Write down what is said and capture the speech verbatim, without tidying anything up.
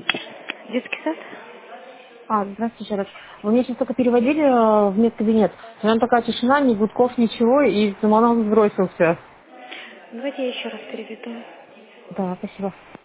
Детский сад? А, здравствуйте еще раз. Вы меня сейчас только переводили э, в медкабинет. Прям такая тишина, ни гудков, ничего, и звонок сбросился. Давайте я еще раз переведу. Да, спасибо.